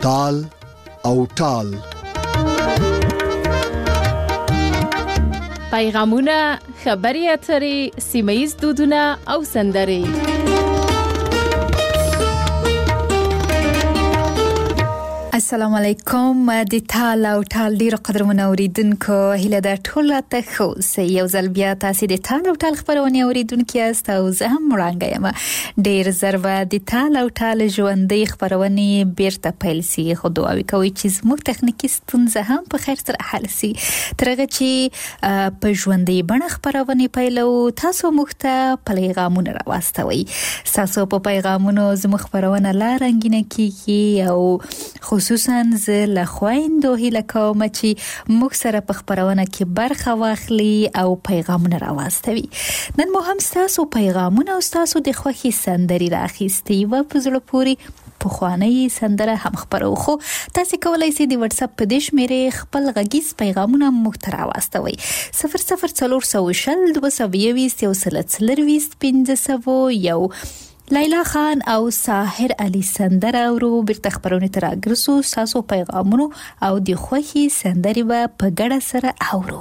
تال او ټال. پیغامونه، خبري اترې، سیمه‌ییز دودونه او سندرې. السلام علیکم د تال او ټال ډیرو قدرمنو اوریدونکو، هیله ده ټول راته ښه اوسئ. یو ځل بیا تاسې د تال او ټال خپرونې اوریدونکي یاست او زه هم وړاندې یم. ډیر زر به د تال او ټال ژوندۍ خپرونې بیرته پیل سي، خو دعاوې کوي چې زموږ تخنیکي ستونزه هم په خیر سره حل سي. تر هغه چې په ژوندۍ بڼه خپرونې پیلو، تاسو موږ ته پیغامونه راواستوئ. تاسو په پیغامونو زموږ خپرونه لا رنګینه کیږي او خصوصا زه له خویندو هیله کوم چې موږ سره په خپرونه کې برخه واخلي او پیغامونه راواستوي. نن مو هم ستاسو پیغامونه او ستاسو د خوښې سندرې راخیستي و په زړه پورې پخوانۍ سندره هم خپرو. خو تاسو کولای شئ د واتس اپ په دې شمیرې خپل غږیز پیغامونه موږ ته راواستوئ. 00420 222 1 1500 لیلا خان او ساحر علی سندره ورو بیرته خبرونه تر اګرسو. تاسو پیغامونو او د خوښي سندرې به په ګډه سره اورو.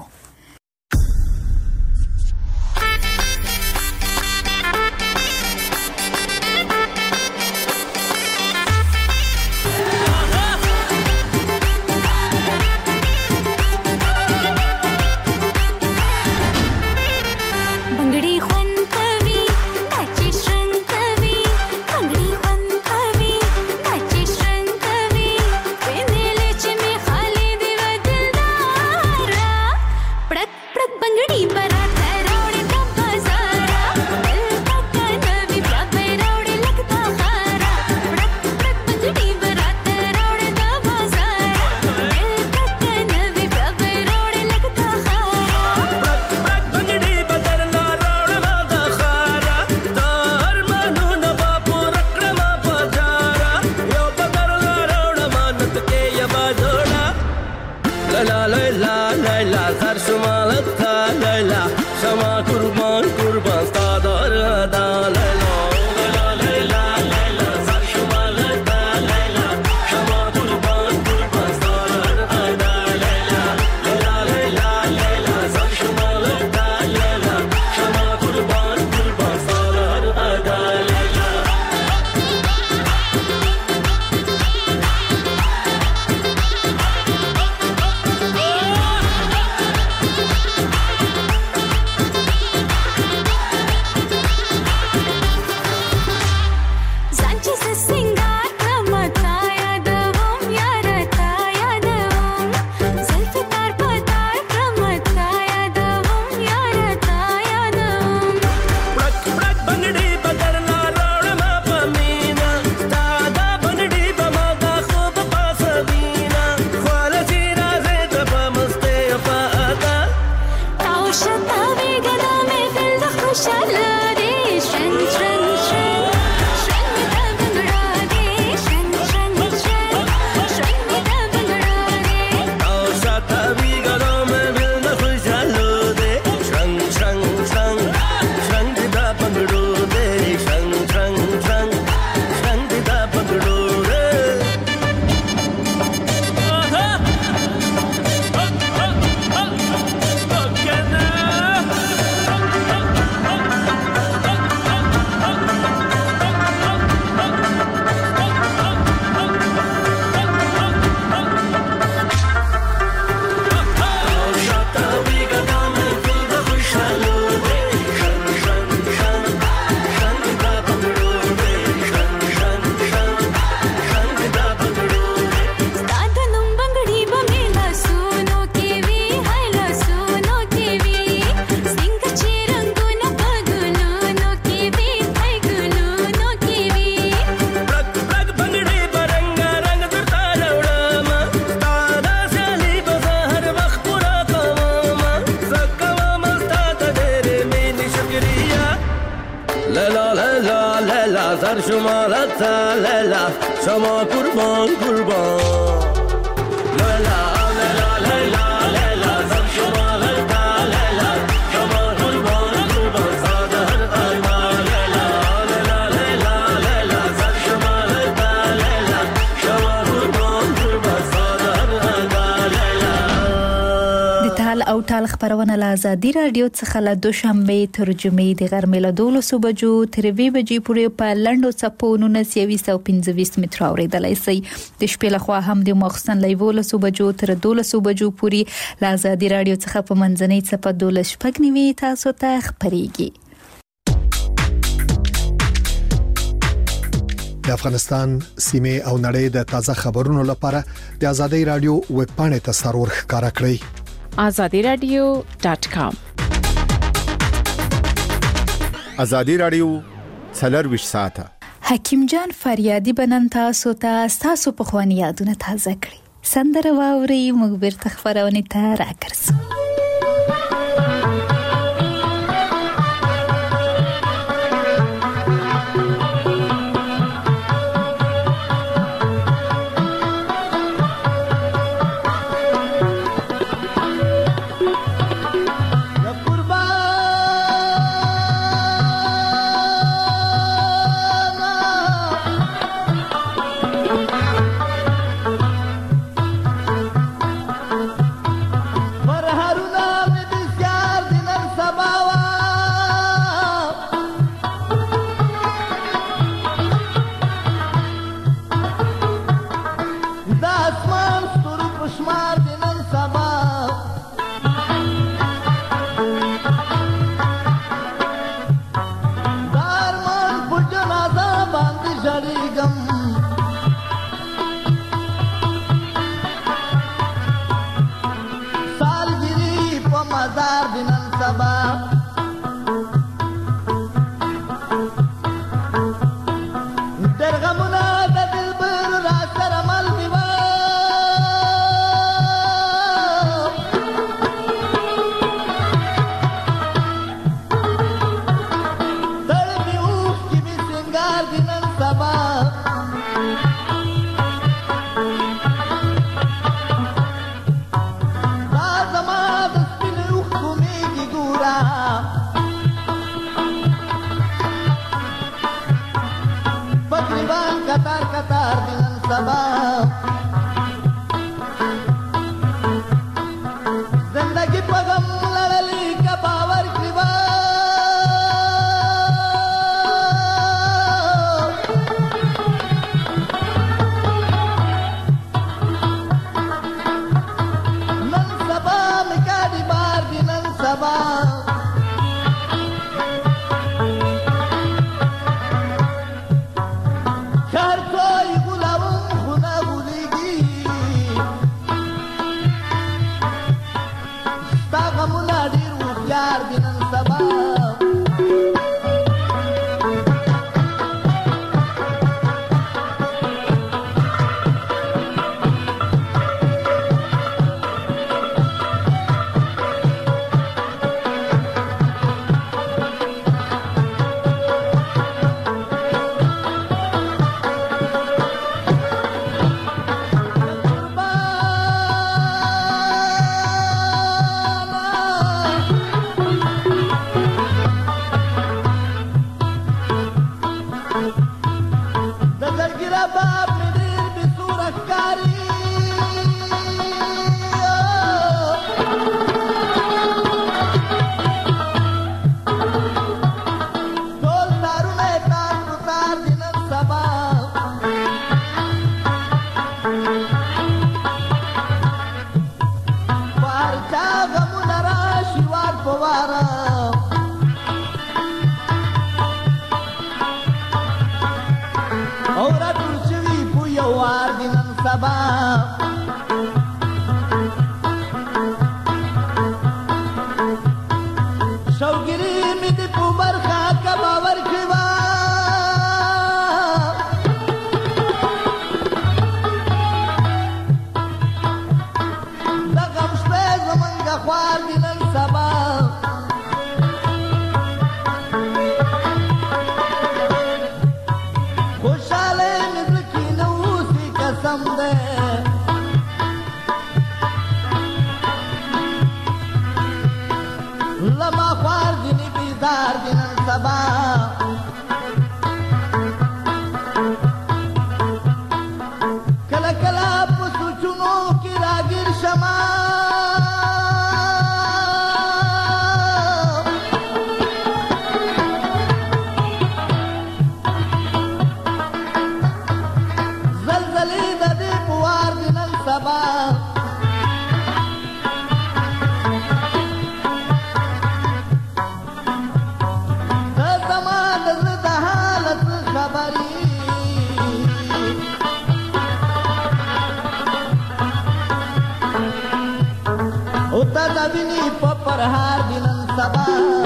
در شمالت لیلا شما قربان قربان لیلا لیلا لیلا لیلا در شمالت لیلا شما قربان قربان سادر آیما لیلا لیلا لیلا لیلا در شمالت لیلا شما قربان او ټال خبرونه له آزادي رادیو څخه له دوشنبه تر جمعې د غرمې له 12 بجو تر 2 بجې پورې په لنډو څپو 1925 متر اوریدلای شئ. د شپې له خوا هم د مخصن له 12 بجو تر 12 بجو پورې له آزادي رادیو څخه په منځنۍ څپه 12 تاسو ته خبريږي. د افغانستان سیمه او نړۍ د تازه خبرونو لپاره د آزادۍ رادیو ویب پاڼې ته سرور ښکارا کړئ. azadiradio.com. آزادی رادیو 24 ساعته. حکیم جان فریادي بنن تاسو په خواني یادونه تازه کړی. سندره واوري موږ بیرته خبرونه ته راګرځو. کلا کلا پسو چونو کی راگیر شما ورځ ویني په پرهار دي نن سبا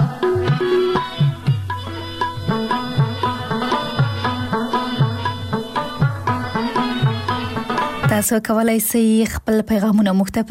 تاسو کولای شئ خپل پیغامونه موږ ته په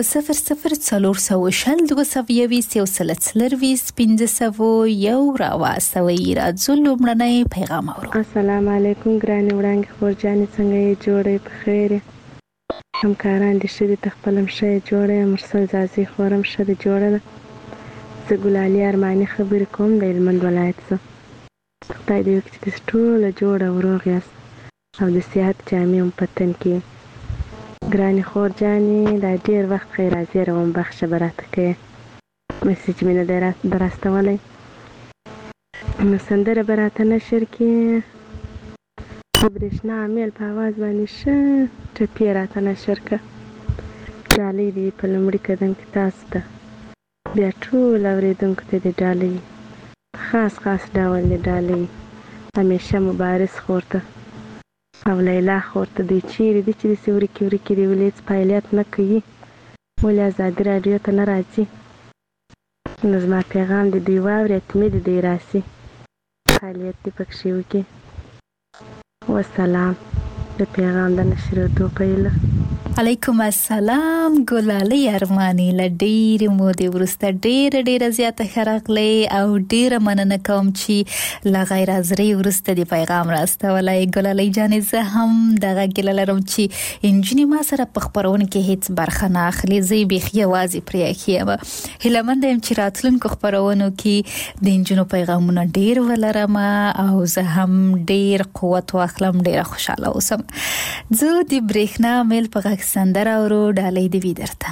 0040221500 راواستوئ. راځو لومړنی پیغام اورو. السلام علیکم ګرانې وړانګې خورجانې، څنګه یې؟ جوړې په خیر یې؟ همکاران دې ښه دي؟ ته خپله هم ښه یې جوړه یې؟ مرسل ځاځي خورم ښه ده جوړه ده. زه ګلالي ارماني خبرې کوم د هلمند ولایت څخه. خدای دې وکړي چې تاسو ټوله جوړه او روغ یاست او د صحت جامې هم په تن کې. ګرانې خورجانې دا ډېر وخت خیر راځي روان بخشه به راته کوې، مسیج مې نه دی راستولی. نو سندره به راته نشر کړې، د برېښنا میل په اواز باندې ښه ټپې راته نشر کړه. ډالۍ دې په لومړي قدم کې تاسو ته، بیا ټول اورېدونکو ته دې ډالۍ خاص ډول دې ډالۍ همیشه مبارز خور ته او لیلا خور ته. دوی چیرې دي چې داسې ورکې دي ولې هېڅ فعالیت نه کوي، ولې ازادي راډیو ته نه راځي؟ نو زما پیغام دې دوی واوري، حتمي دې دوی راسي، فعالیت دې پکښې وکړي. وسلام. د پیغام د نشرېدو په هیله. علیکم السلام ګلالي ارماني، له ډېرې مودې وروسته ډېره زیاته ښه راغلی او ډېره مننه کوم چې له غیر حاضرۍ وروسته د پیغام راستولی. ګلالي جانې زه هم دغه ګیله لرم چې نجونې ما سره په خپرونه کې هېڅ برخه نه اخلي، زه یې بیخي یوازې پرې ایښې یم. هیله منده یم چې راتلونکو خپرونو کې د نجونو پیغامونه ډېر ولرم او زه هم ډېر قوت واخلم، ډېره خوشحاله اوسم. زه د برېښنا میل په غږ سندره اورو، ډالۍ دې وي درته.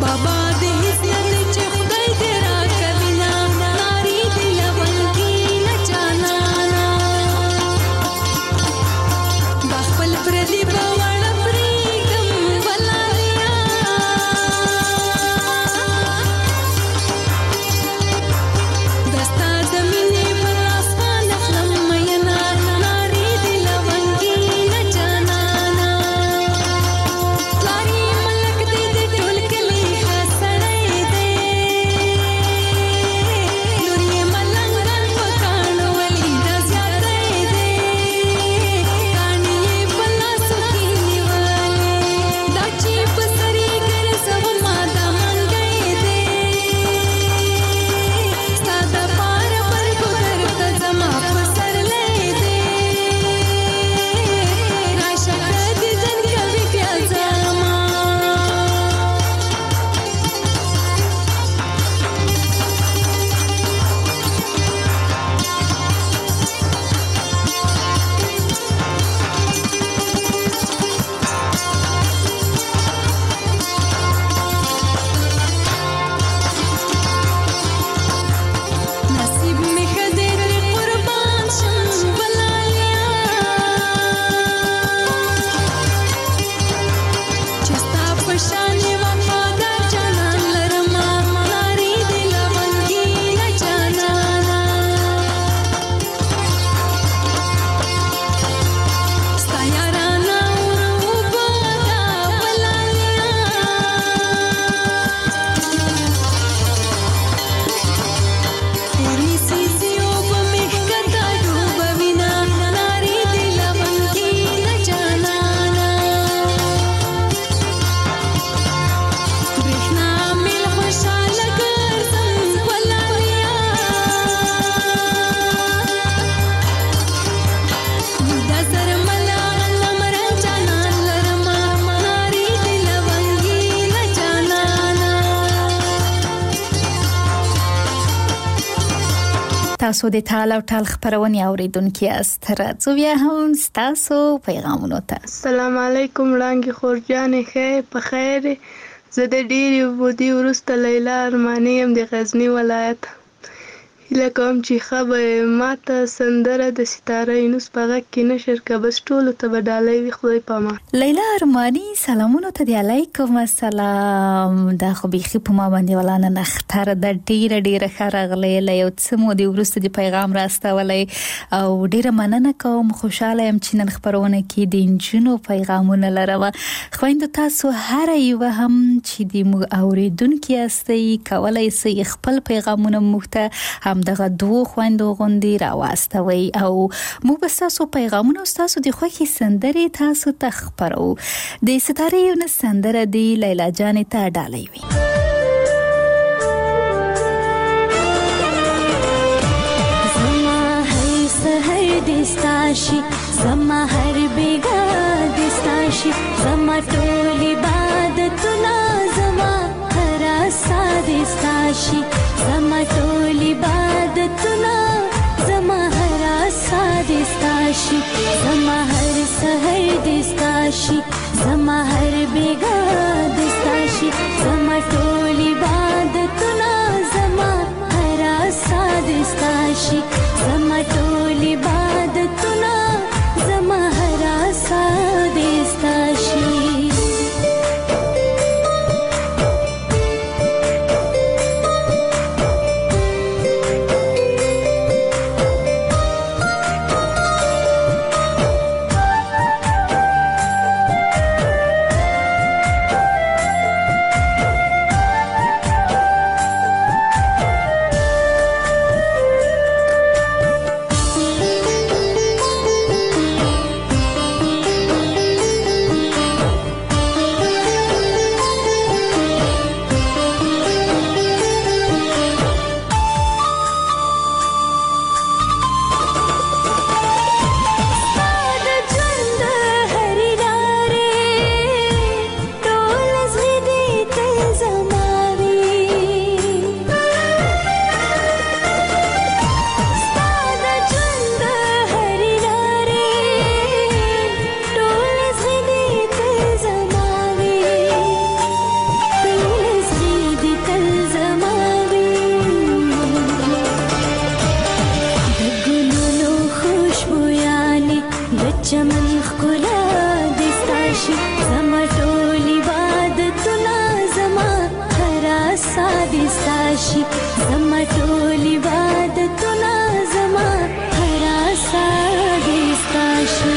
بابا د حسن چې خدای دې را کوینا ناری دې لونګي نه جانا دا خپل پردي باور پرېږدم ولالیا دستا د مینې پر اسمان اخلم مینا ناری دې لونګي نه جانا لاري ملک دې د ټول کلی خسړې دې نوري ملنګ پکانو ولې د زیاتې دې کانی بلا سکی نیولې دا چې پسري ګرځو ما د منګې دې ساده پار پر ګر ته زما پسرلې دې راشه دې دن کوي پیازما نصیب می خدای دې قربان شم ولالیا چې ستا په شان وفادار جانان لرما ناری دې لونګي نه جانا ستا یارانا وروبدا ولالیا تیری سیسیو په مخکتا ډوبوینا ناری دې لونګي نه جانا برېښنا مل خوشاله ګرځم ولالیا دا زرملا لمر جانان لرما ناری دې لونګي نه جانا تاسو د ټال او ټال خبرونه اوریدونکو یاست راځو بیا هم تاسو پیغامونه ته السلام علیکم وړانګې خورجانې ښه په خیر زه د ډېرې مودې وروسته لیلا ارماني یم د غزني ولایت هیله کوم چې ښه به ماته سندره د ستاره یونس په غږ کې نشر که بس ټولو ته به ډالۍ وي خدای په امان لیلا ارمانی سلامونه ته دی علیکم السلام دا خو بیخي په ما باندې ولانه نختر د ډیره ښه راغلی له یو څه مودې وروسته د پیغام راستولی او ډیره مننه کوم خوشاله یم چې نن خبرونه کې د نجونو پیغامونه لرم خویندو تاسو هر یو هم چې د موږ اوریدونکو یاستئ کولای شئ خپل پیغامونه موږ ته هم دغه دوه خويندو غوندي راوستوي او موږ به تاسو پیغامونه او تاسو د خوښي سندرې تاسو ته خبرو د ستاره یونس سندره دی لیلا جان ته ډالۍ وي زما هر سحر دستاشي زما هر بیگا دستاشي زما ټول عبادتونه زما هر سادستاشي زما ټول عبادتونه زما هر سادستاشي زما هر سحر دستاشي زما هر بیگا دستاشي زما ټول عبادتونه زما هر سادستاشي زما ټول عبادتونه زما هر سادستاشي شي زما ټول عبادتونه زما هر آسا دې ستا شي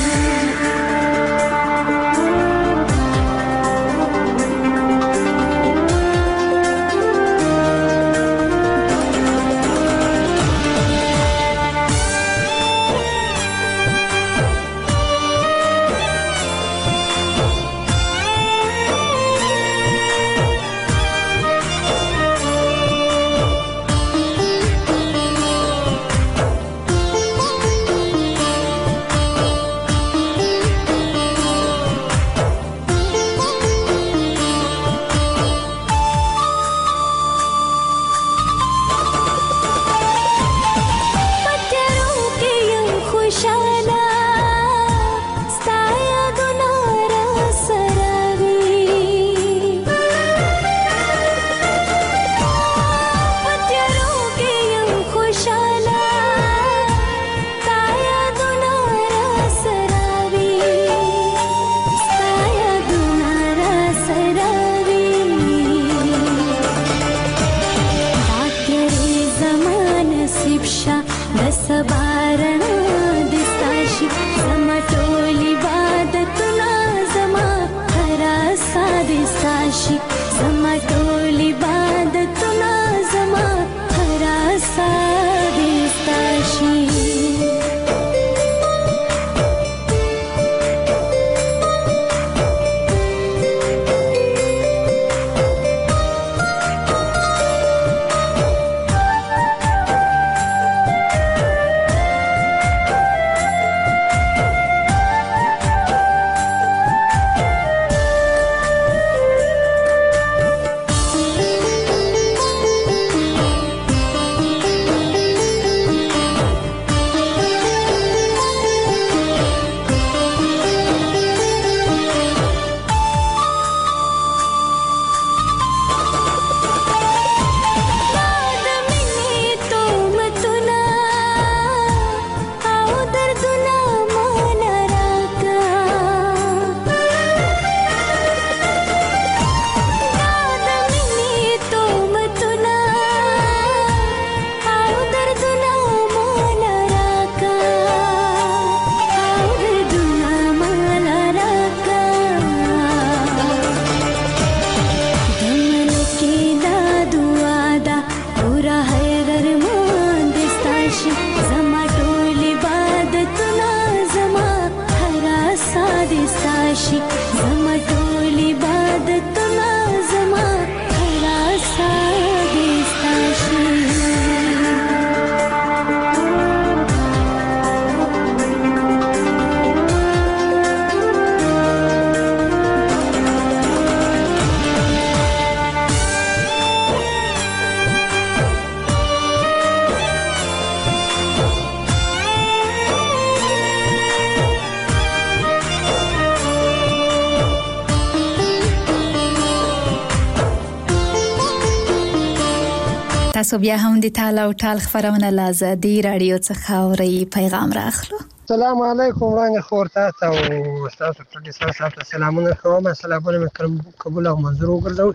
تاسو بیا هم د تعالی او تعالی خبرونه لازدي رادیو څخه اوري پیغام راخلو. السلام علیکم وړاندې خور تاسو او تاسو ټول تاسو سلامونه کوم. سلامونه مې قبول او منظور وګرځول.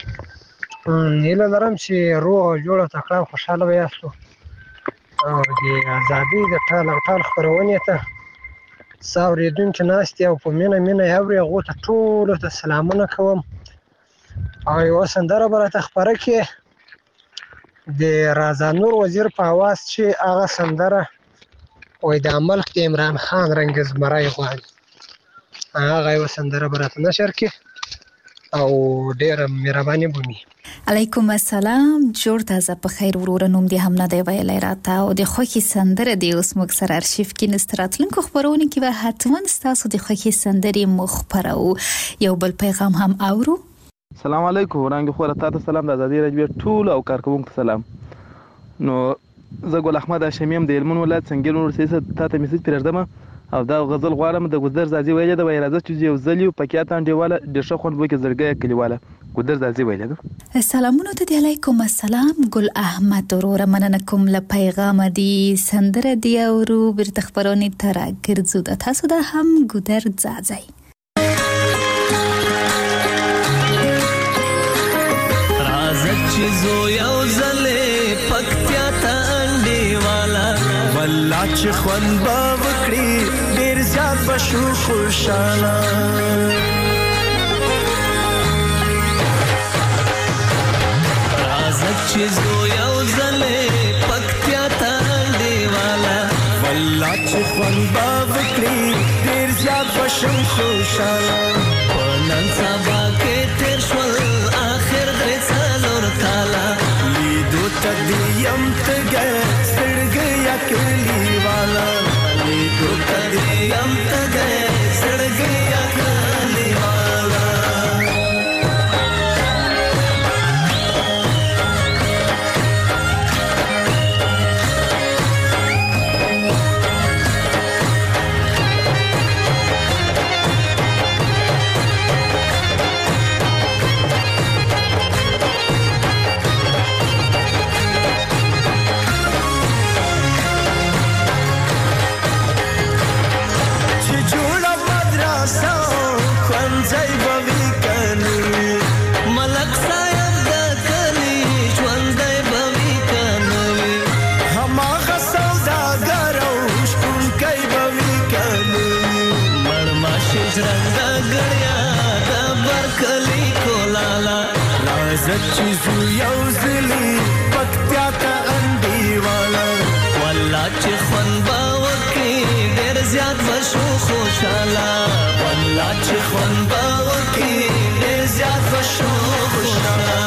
نیله لرم چې روح جوړه تکړه خوشاله وياستو او د ازادي د تعالی او تعالی خبرونه ته ساوریدونکو ناستي او په مینه یوري غوته ټول ته سلامونه کوم. او یو سندره برته خبره کې د رازا نور وزیر په आवाज چې هغه سندره وای د ملک د عمران خان رنگز مرای غواړي هغه یو سندره برته نشر کې او ډېر مهرباني بومي. علیکم السلام جوړ تازه په خیر ورور نوم دی هم نه دی ویلای راته او د خوخي سندره دی اوس موږ سره ارشیف کې نستراتلونکو خبرونه کې به حتما تاسو د خوخي سندري مخبرو یو بل پیغام هم اورو. السلام علیکم ورنګ خو راته سلام د ازادي رادیو ټول او کارکونکو سلام. نو زه ګل احمد هاشمیم د هلمند ولایت څنګه نور سیاست ته میسج پرېږدم او دا غزل غواړم د ګودر زازي ویلې د وایرازه چې یو ځلیو پکې انډیواله د شخون بوکې زړګي کلیواله ګودر زازي ویلې. سلامونه ته علیکم السلام ګل احمد ورور مننه کوم له پیغام دی سندره دی اورو بر تخبرونی تر ګرځو د تاسو د هم ګودر زازي چې زو یو زلې پکتیا ته انډیوالا والله چې خوند به وکړي ډېر زیات به شو خوشحاله راځه چې زو یو زلې پکتیا ته انډیوالا والله چې خوند به وکړي ډېر زیات به شو خوشحاله په نن سبا کې تېر شول آخر درې څلور کاله لیدو ته دې یم تږی ستړګۍ یا کلیواله لیدو ته دې یم تږی ستړګۍ یا کلیواله چې زو یو زلی پکتیا ته انډیوالا والله چې خوند به وکړي ډېر زیات به شو خوشحاله والله چې خوند به وکړي ډېر زیات به شو خوشحاله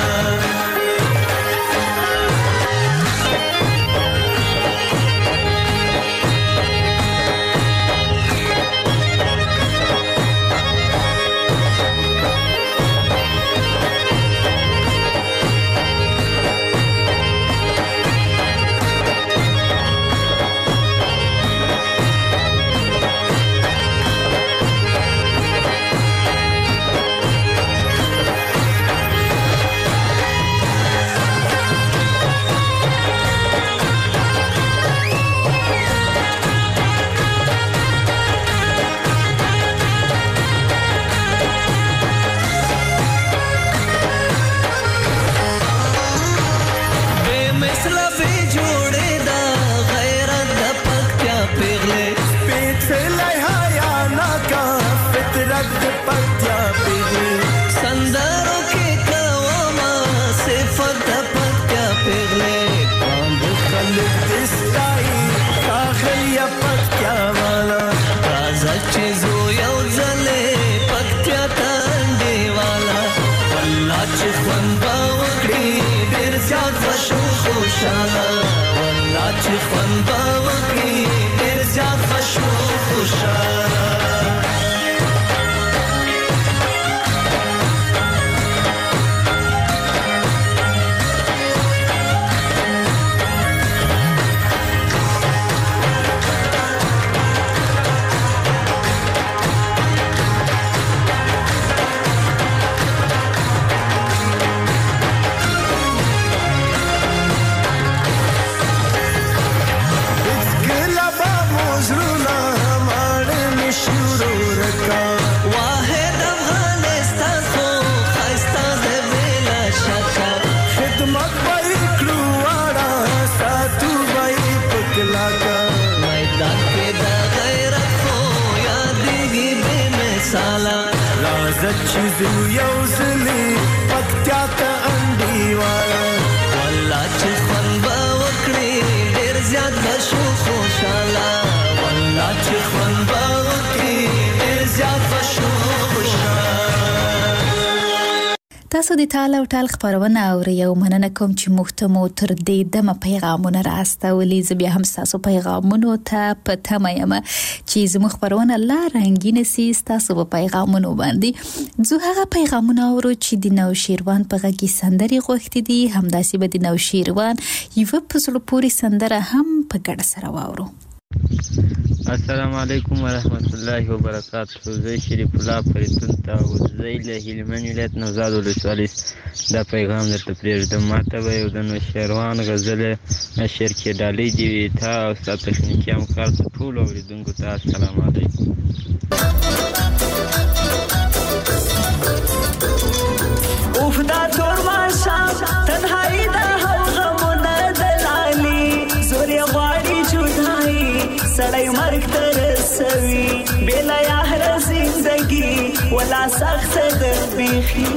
تاسو د ټال او ټال خبرونه اورئ او مننه کوم چې مختمو تر دې دمه پیغامونه راستولي زه بیا هم تاسو پیغامونو ته په تمه یم چې زموږ خبرونه لا رنګین سي تاسو په پیغامونو باندې زه هغه پیغامونه اورو چې د نوشیروان په غږی سندري غوښتي دي همداسې به د نوشیروان یو په زړه پورې سندره هم په ګډه سره واورو. السلام علیکم ورحمت الله وبرکاته. زه شریف الله فریدون ته وزې له هلمند ولایت نوزاد ولسوالۍ دا پیغام درته پرېږدم. ماته به یو د نوشیروان غزل نشر کېدالی دي تا او ستا تخنیکي همکار ته ټولو اورېدونکو ته السلام علیکم. اوف دا تور ماښام سوي بلا یار زندگی ولا سخت د بخي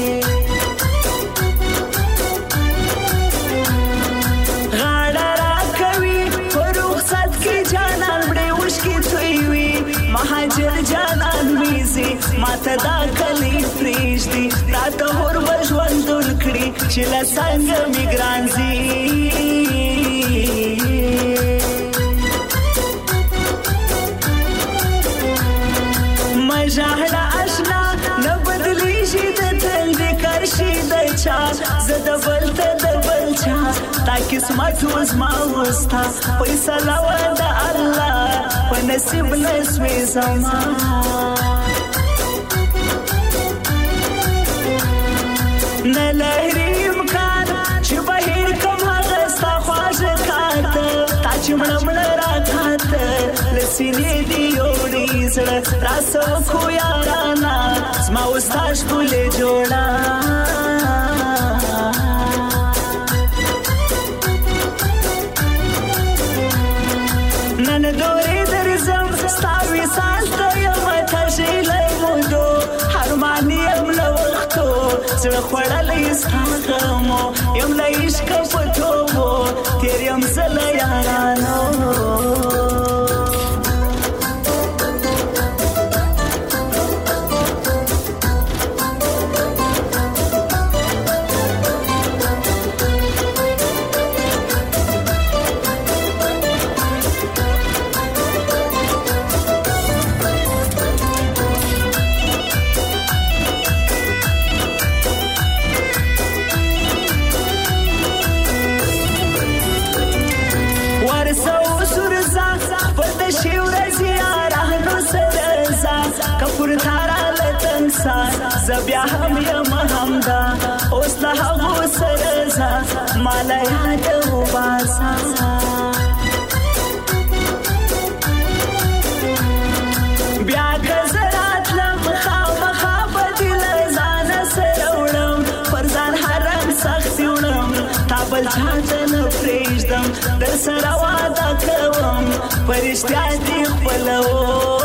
غاړه را کوي رخصت کې جانان مړې وشکې توي مهاجر جانان ویزي ماته دا کلی پریږدي راته هور بژوندون کړي چې له څنګه مې ګران زي مژاړه اشنا نه بدلیږي د تل د کرشي د چا زه د بل ته د بل چا تا قسمت وزما وستا فیصله و د الله په نصیب لسوي زما نه لري امکان چې بهر کوم هغه ستا خواږه کاته تا چې مړه راکاته لسینې دی یوړې زړه راسو خو یارانا زما وستا ښکلې جوړه نن دورې درځم ستا وصال ته یم تږلې مودو هرماني یم له وختو زړه خوړلی ستا غمو یم له عشقه په توبو تېر یم زه له یارانو زبیا هم یم همدا اوس له هغو سره ځه ماله یاد وباسه بیا که زه راتلم خامخا به دې له ځانه سره وړم پر ځان حرم سختي وړم تا بل چا ته نه پرېږدم در سره واده کوم په رښتیا دې خپلوم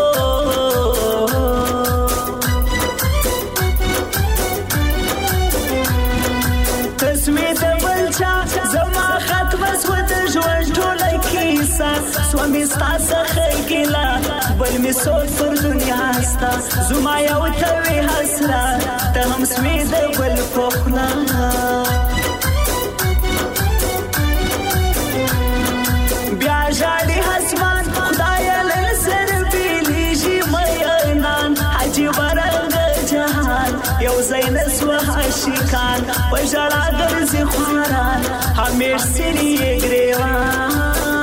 سوامي ستا څخه ګیله بل مې سوچ پر دنیا ستا زما یو ته وې حسره ته هم سوې د بل په خوله بیا ژاړي اسمان خدایه له سره بېلېږي مینان عجیبه رنګه جهان یو ځای نه سوه عاشقان په ژړا ګرځي خواران همیش سري یې ګرېوان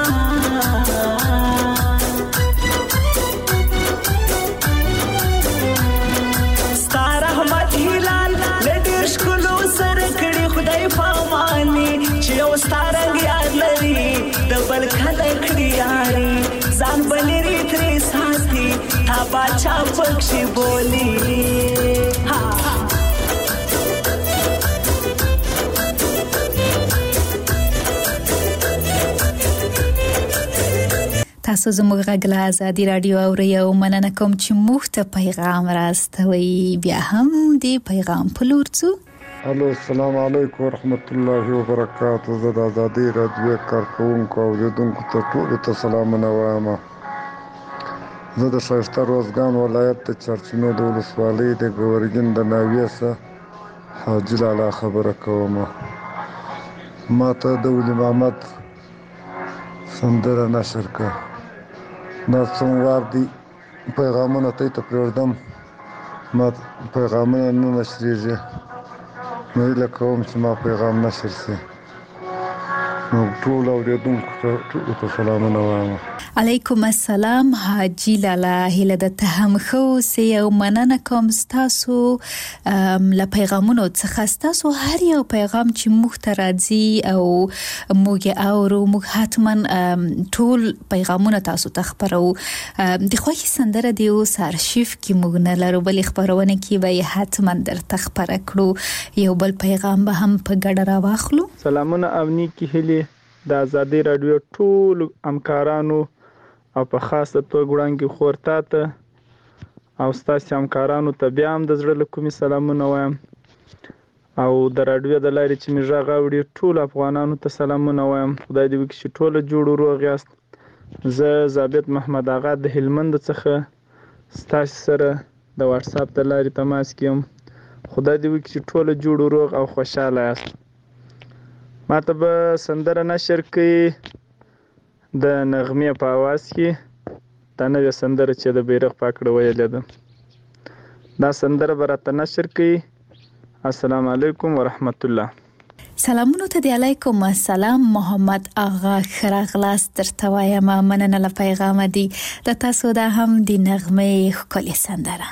ستارنګ یاد لري د بل کله کړی یاري ځان بلری ترې ساتي تا باچا پکښې بولی تاسو زموږ غږ له ازادي راډیو اورئ او مننه کوم چې موږ ته پیغام راستوي بیا هم دې پیغام په لور ځو الو السلام علیکم ورحمت الله وبرکاته زه د ازادي راډیو کارکونکو او اوریدونکو ته ټولو ته سلامونه وایم زه د ښایسته روزګان ولایت د چرچینو د ولسوالۍ د ګورګین د ناویې څخه حاجي لالا خبره کوم ما ته د ولي محمد سندره نشر کړه دا څومره دي پیغامونه ته پرېږدم ما پیغامونه نه نشریږي نو هیله کوم چې ما پیغام نشر شي نو ټول اوریدونکو ته سلامونه وایم علیکم السلام حاجی لالا هله د تهم خو سي او مننه کوم تاسو ل پیغامونو څخه تاسو هر یو پیغام چې موږ ته راځي او موږ اورو موږ حتما ټول پیغامونه تاسو ته خبرو د خوښي سندره دی او سارشیف کې موږ نه لرو بل خبرونه کې به حتما در تخبر کړو یو بل پیغام به هم په ګډه را واخلو سلامونه امني کې هلي د ازادي رادیو ټول همکارانو او په خاصه توګه وړانګې خور تا ته او ستاسې همکارانو ته بیا هم د زړه له کومې سلامونه وایم او د راډیو د لارې چې مې غږ اوري ټولو افغانانو ته سلامونه وایم. خدای دې وکړي چې ټوله جوړ و روغ یاست. زه ضابط محمد آغا د هلمند څخه ستاسې سره د واتساپ د لارې تماس کې یم. خدای دې وکړي چې ټوله جوړ و روغ او خوشحاله یاست. ما ته به سندره نشر کوي د نغمې په اواز کې دا نوې سندره چې د بیرغ پاکړه ویلې ده. دا سندره به راته نشر کوي. السلام علیکم ورحمت الله. سلامونو ته دی علیکم السلام محمد آغا خراغلاس درته وایم مننه له پیغام دی د تاسو دا هم د نغمې ښکلې سندره.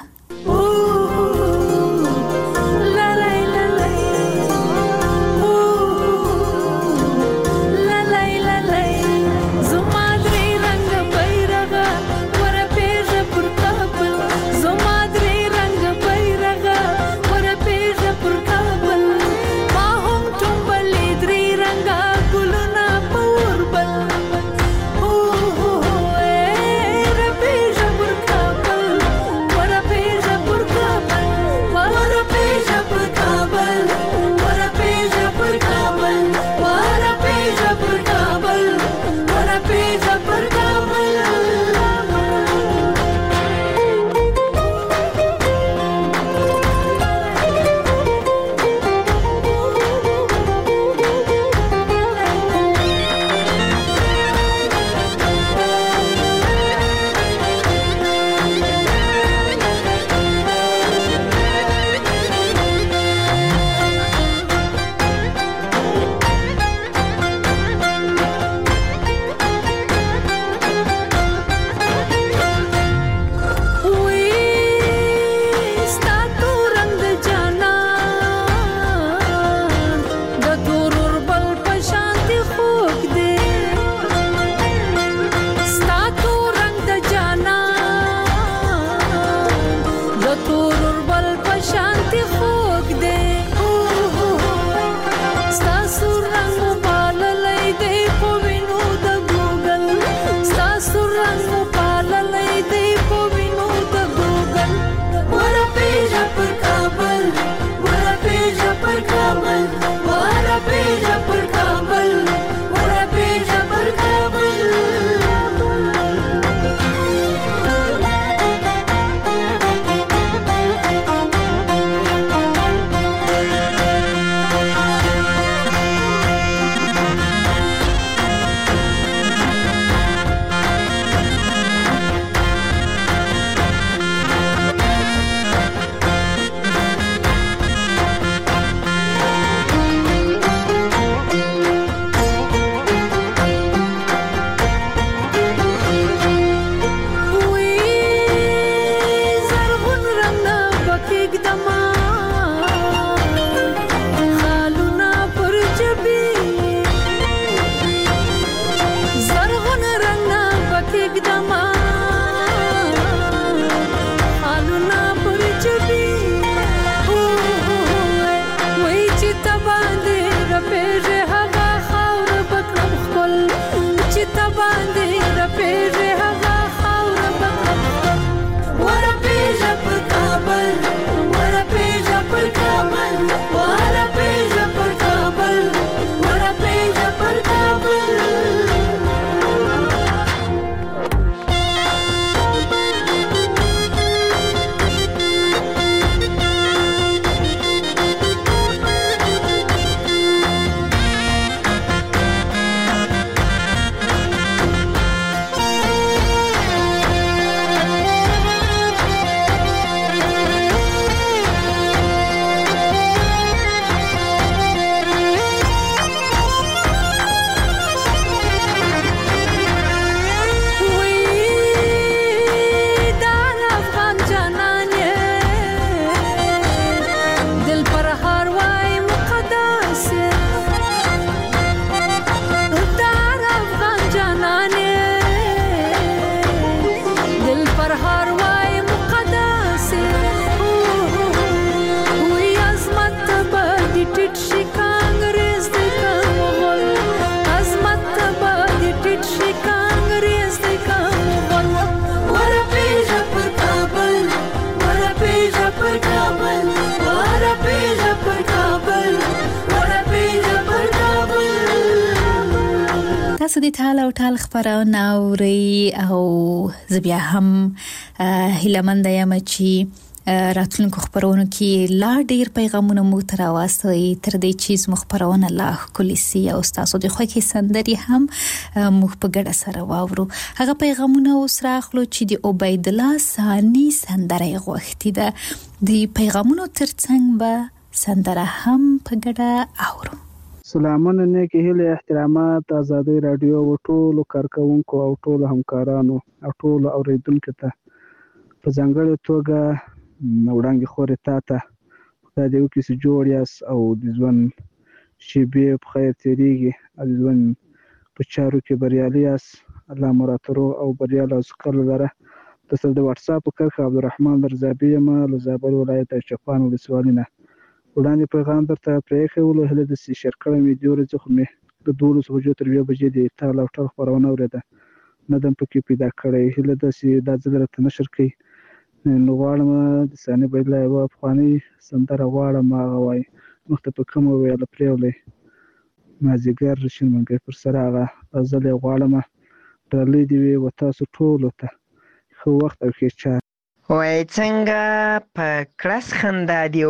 تاسو د ټال او ټال خبرونه اوري او زه بیا هم هیله یم چې راتلونکو خبرونو کې لا ډیر پیغامونه مو تر راوستي تر دې چې زموږ خبرونه لا ښکلي سي او تاسو د خوښۍ سندري هم موږ په ګډه سره واورو. هغه پیغامونه اوس راخلو چې د عبید الله ثاني سندره غوښتي ده. د پیغامونو ترڅنګ به سندره هم په ګډه اورو. سلامونه نیکی هیله احترامات آزادی رادیو او ټولو کارکونکو او ټولو همکارانو او ټولو اوریدونکو ته په ځانګړې توګه وړاندې خورې تا ته خدای دې وکړي چې جوړ یاست او د ژوند شېبې په خیر تېرېږي او د ژوند په چارو کې بریالي یاست. الله مو راته روغ او بریالی او سوکاله لره. دلته د واټساپ په کرښه عبدالرحمن رضابي یم له زابل ولایت چپان ولسوالۍ نه. وړاندې پیغام درته پرېښی ولو هیله ده چې شیر کړی مې دې ورځې خو مې د 12 بجو تر 2 بجې د ټال او ټال خپرونه اورېده نه ده پکې پیدا کړی. هیله ده چې دا ځل راته نشر کوي نو غواړم د ثاني عبیدالله یوه پخوانۍ سندره غواړم هغه وایي مخته په کومه ویله پرېولی مازدیګر شین منګی پر سر هغه غزل یې غواړم. ډالۍ دې وي و تاسو ټولو ته ښه وخت او ښې چارې. وای څنګه په کړس خندا دې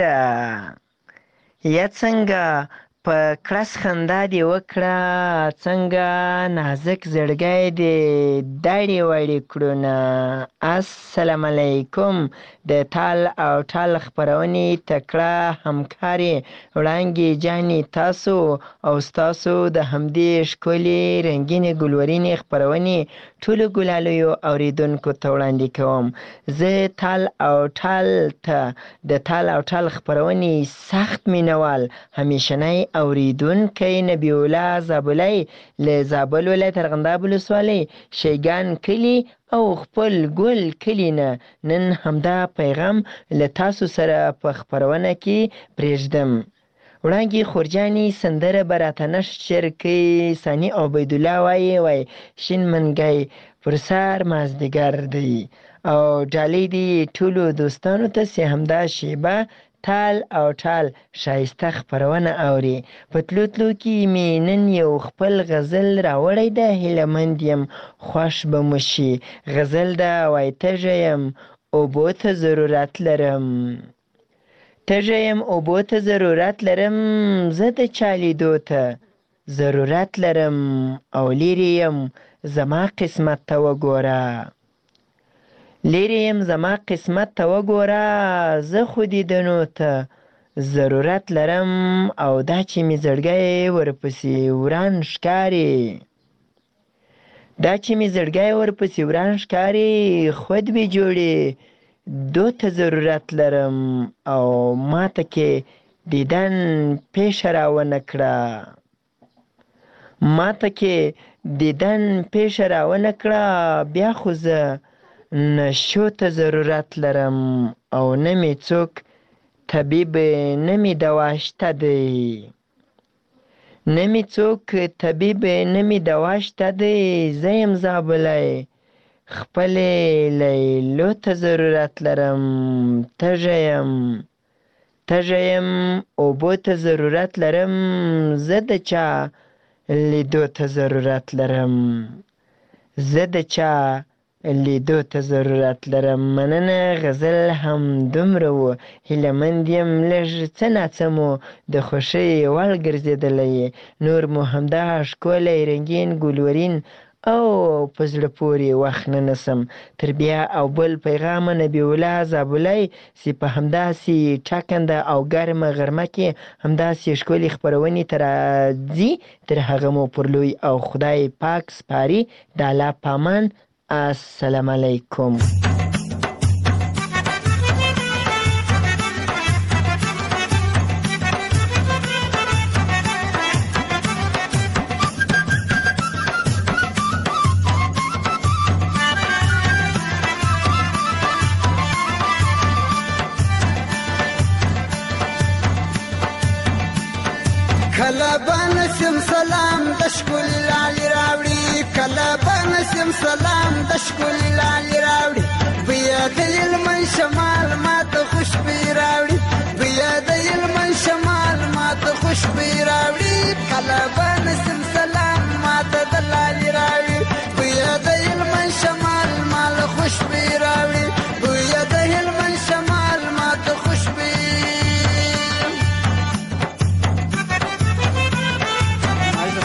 وکړه یا څنګه په کړس خندا دې وکړه څنګه نازک زړګی دې داړې واړې کړونه. السلام علیکم د ټال او ټال خپرونې تکړه همکارې وړانګې جانې تاسو او ستاسو د همدې ښکلې رنګینې ګلورینې خپرونې ټولو ګلالیو اوریدونکو ته وړاندې کوم. زه ټال او ټال ته د ټال او ټال خپرونې سخت مینوال همیشنی اوریدونکی نبی الله زابلی له زابل ولایت ارغنداب ولسوالۍ شیګان کلي او خپل ګل کلي نه نن همدا پیغام له تاسو سره په خپرونه کې پرېږدم. وړانګې خورجانې سندره به راته نشر کوي. ثاني عبیدالله وایي شین منګی پر سر مازدیګر دی او ډالۍ دي ټولو دوستانو ته چې همدا شیبه ټال او ټال ښایسته خپرونه اوري. په تلو تلو کې مې نن یو خپل غزل راوړی ده هیله مند یم خوښ به مو شي. غزل ده وایي تږی یم اوبو ته ضرورت لرم تږی یم اوبو ته ضرورت لرم زه د چا لیدو ته ضرورت لرم او لیرې یم زما قسمت ته وګوره لیرې یم زما قسمت ته وګوره زه خو دیدنو ته ضرورت لرم او دا چې مې زړګی ورپسې وران ښکاري خود به جوړې دو ته ضرورت لرم او ماته کې دیدن پیشه راونه کړه بیا خو زه نشو ته ضرورت لرم او نه مې څوک طبیب نه مې دوا شته دی زه یم زابلی خپلې لیلو ته ضرورت لرم تږی یم اوبو ته ضرورت لرم زه د چا لیدو ته ضرورت لرم مننه. غزل هم دومره و هیله مند یم لږ څه ناڅه مو د خوښۍ وړ ګرځېدلی نور مو همدا ښکلی رنګین ګلورین او په زړه پورې وخت نه نسم. تر بیا او بل پیغامه نبی الله زابلی چې په همداسې ټاکنده او ګرمه غرمه کې همداسې ښکلې خپرونې ته راځي. تر هغه مو پر لوی او خدای پاک سپاري د الله په امان. السلام علیکم. کله به نسیم سلام د ښکلي لالې راوړي بیا د علمن شمال ما ته خوشبویي راوړي کله به نسیم سلام ما ته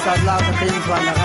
سادلا او کلین ځوان هغه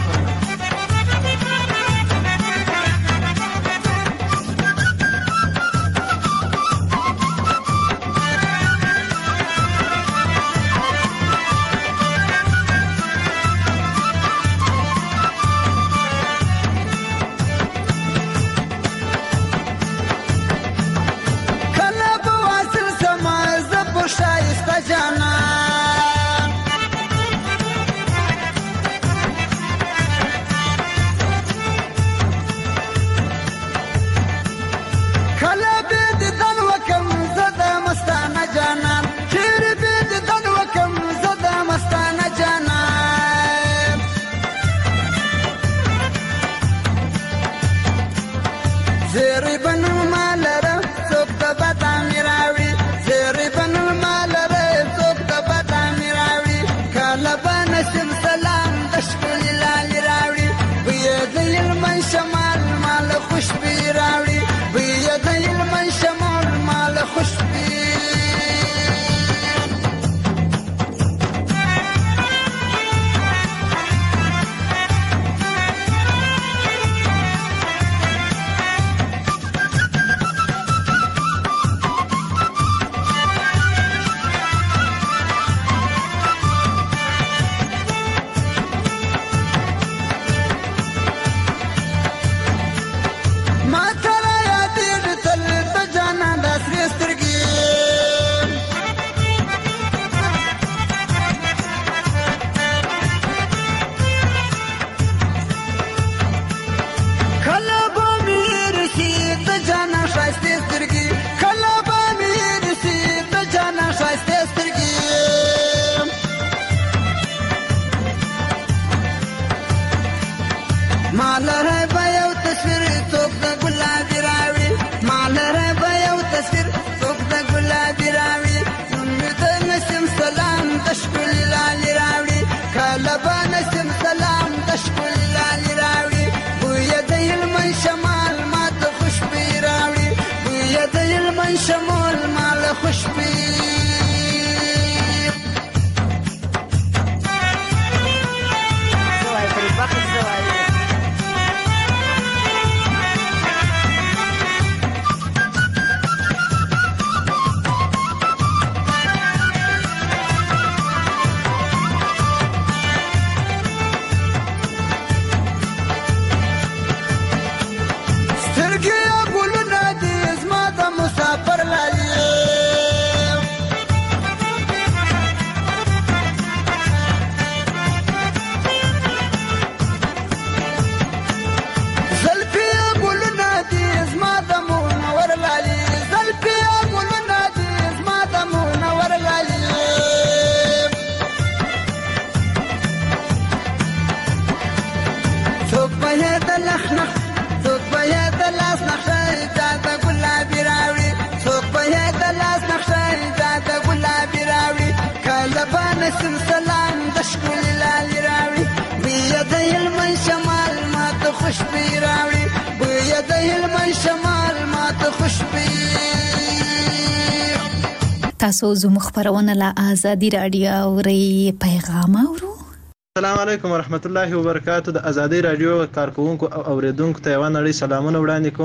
تاسو زموږ خبرونه له آزادي رادیو اوري پیغام اورو. السلام علیکم ورحمت الله وبرکاتہ. د آزادي رادیو کارکونکو او اوریدونکو ته یو نړۍ سلامونه وړاندې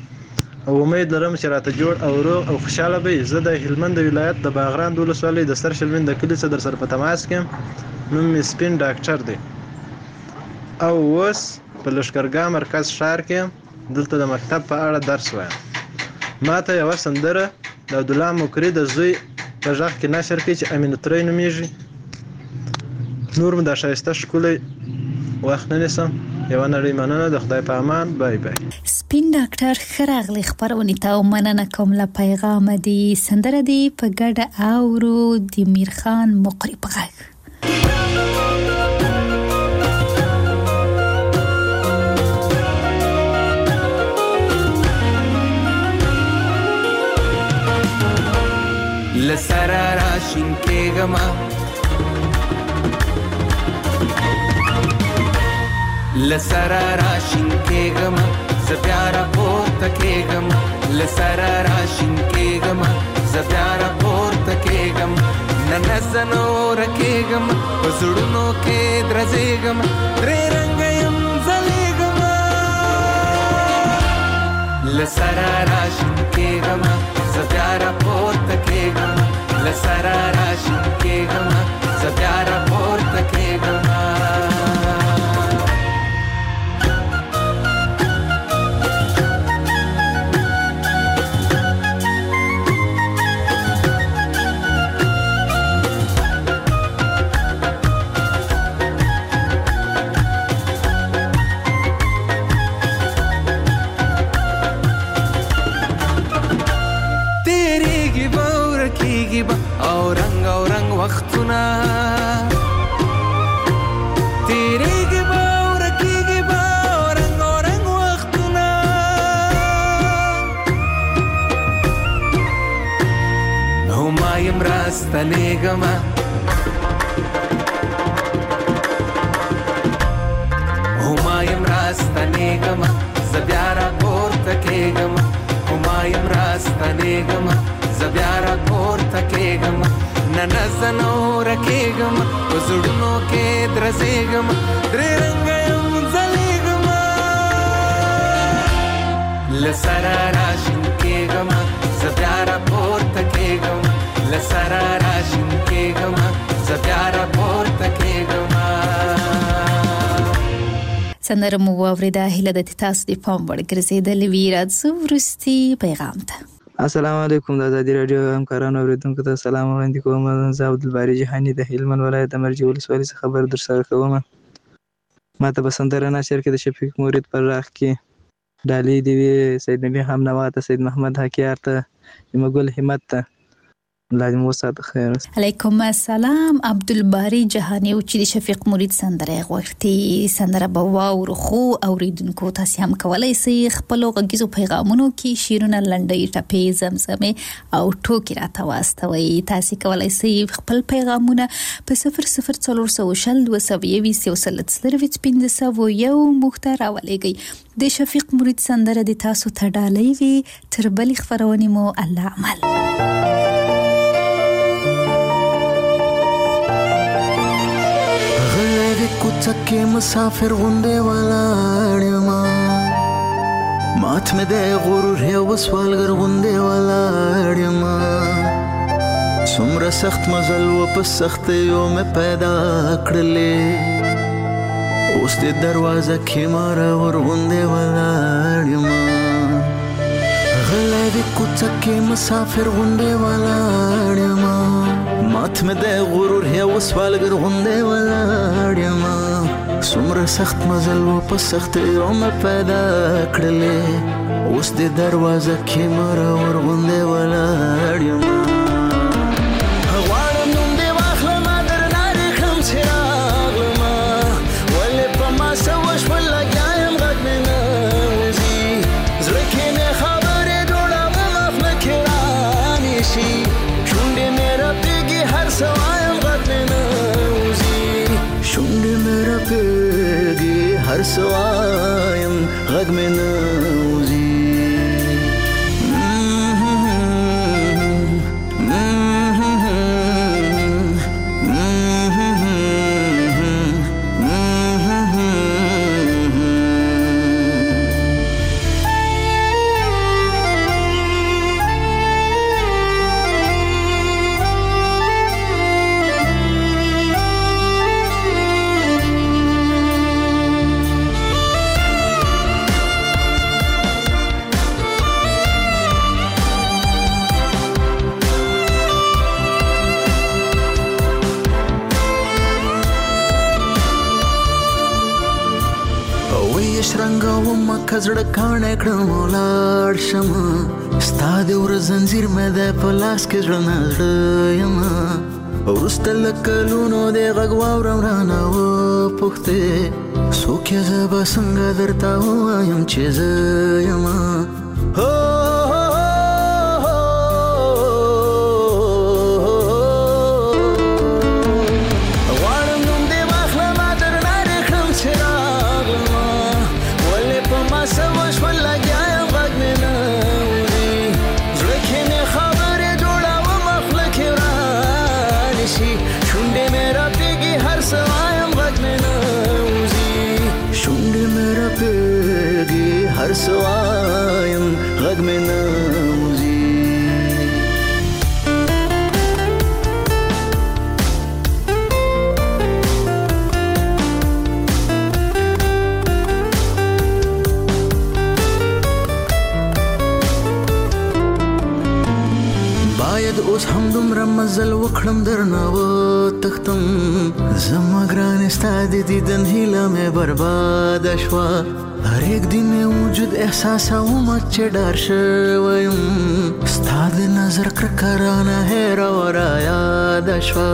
کوم او امید لرم چې راته جوړ او روغ او خوشاله به. زه د هلمند ولایت د باغران د ولسوالۍ د سر شلمین د کلي څخه در سره په تماس کې. نوم مې سپین ډاکټر دی او اوس په لښکرګاه مرکز ښار کې دلته د مکتب په اړه درس وایم. ما ته یو سندره د عبدالله مکری د زوی په ژغ کې نشر کړي چې امین ترې نومیږي. نور مې دا ښایسته ښکلی وخت نه نیسم. یوه نړۍ مننه. د خدای په امان. بای بای. سپین ډاکټر ښه راغلی خپرونې ته او مننه کوم له پیغامه دی. سندره دی په ګډه اورو د میرخان مقری په غږ. لسرا راشین کېږم لسرا راشین کېږم زه بیا راپورته کېږم لسرا راشین کېږم زه بیا راپورته کېږم ننزنو رکیگم پزړونو کې درځېږم درې رنګه یم ځلېږم لسره راشین کېږم زه بیا راپورته کېږم لسره راشین کېږم زه بیا راپورته کېږم او رنگ وختونه تیریږي به او رکیږي به او رنگ وختونه هما یم راستنېږم هما یم راستنېږم زه بیا راپورته کېږم هما یم راستنېږم زه بیا راپورته کېږم ننزنو رکېږم په زړونو کې درځېږم درې رنګه یم ځلېږم له سره راشین کېږم زه بیا راپورته کېږم له سره راشین کېږم زه بیا راپورته کېږم سندره مو واورېده. هیله ده چې تاسو د پام وړ ګرځېدلې وي. راځو وروستي پیغام ته. السلام علیکم. د ازادي راډیو همکارانو اوریدونکو ته سلام وړاندې کوم. زه عبدالباري جهاني د هلمند ولایت د مرجې ولسوالۍ څخه خبر در سره کوم. ما ته به سندره نشر کې د شفیق مرید پر راغ کې ډالۍ دی وي سید نبی همنوا ته سید محمد حکیار ته مګل همت ته لازم وسات خیر. علیکم السلام. عبدالباري جهاني او چې د شفیق مرید سندره غوښتي سندره به واورو خو اوریدونکو تاسو هم کولای شئ خپل غږیزو پیغامونو کې شیرونه لنډۍ ټپې زمزمې او ټوکې راته واستوئ. تاسو کولای شئ خپل پیغامونه په 00422 مخته راولېږئ. د شفیق مرید سندره د تاسو ته ډالۍ وي. تر بلې خبرونې مو الله عمل. کوڅه مسافر غوندې ولاړ یم مات مې د غرور یو سوالګر غوندې ولاړ یم څومره سخت مزل و په سختیو مې پیدا کړلې اوس دې دروازه کې مارور غوندې ولاړ یم غلی د کوڅه کې مسافر غوندې ولاړ یم مات مې د غرور یو سوالګر غوندې ولاړ یم څومره سخت مزل و په سختیو مې پیدا کړلې اوس دې دروازه کې مارور غوندې ولاړ یم غواړم نوم دې واخلمه درنه دې کړم چې راغلمه ولې په ما څه وشول لګیا یم غږ مې نه وځي زړه کې مې خبرې جوړوم اف مې کې رانیشي شونډې مې رپېږي هر څه وایم غږ مې نه وځي شونډې مې رپېږي هر څه وایم غږ مې نه وځي زړه کاڼی کړم ولاړ شمه ستا د ور زنځیر مې دی په لاس کې زړه نه زړه یمه وروسته له کلونو دې غږ واورم رانه وپوښتې څوک یې زه به څنګه درته ووایم چې زه یمه سوایم غږ مې نه وځي شونډې مې رپېږي هر سوایم غږ مې نه وځي باید اوس هم دومره مزل وکړم درنه وتښتم زما ګرانې ستا د دیدن هیله مې برباده شوه پرېږدي مې وجود احساسومه چې ډار شوی یم ستا د نظر کرکه رانه هېره و رایاده شوه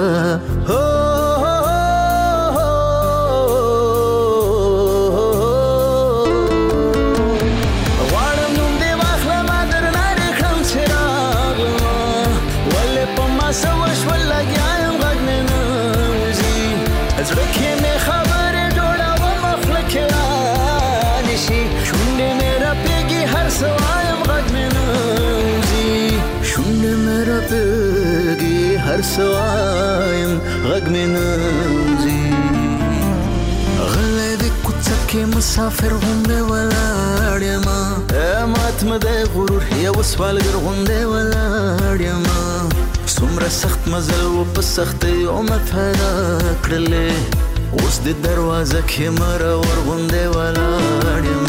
زړه کې مې خبرې جوړوم خوله کې رانشي شونډې مې رپېږي هر څه وایم غږ مې نه وځي شونډې مې رپېږي هر څه وایم غږ مې نه وځي غلی د کوڅه کې مسافر غوندې ولاړ یمه مات مه دی غرور یو سوالګر غوندې ولاړ یمه څومره سخت مزل و په سختیو مې پیدا کړلې اوس د دروازه کې مرور غوندې ولاړ یم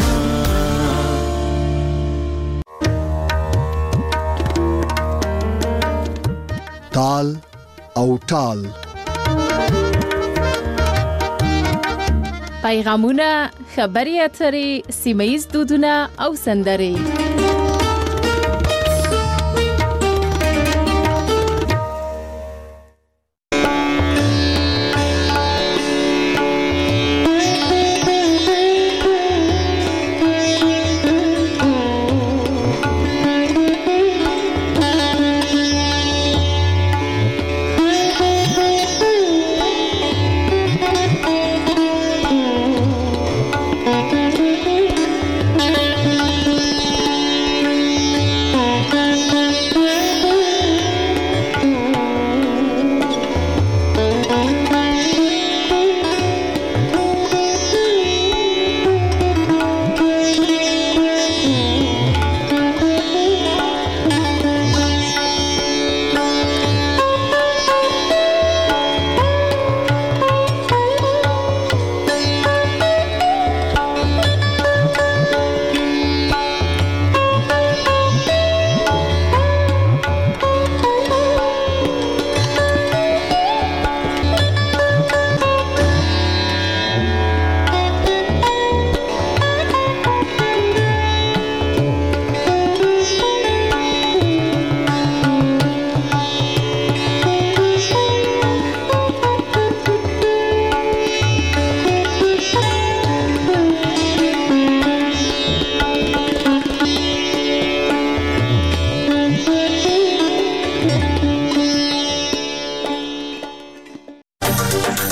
تال او ټال پیغامونه خبري اترې سیمه ییز دودونه او سندرې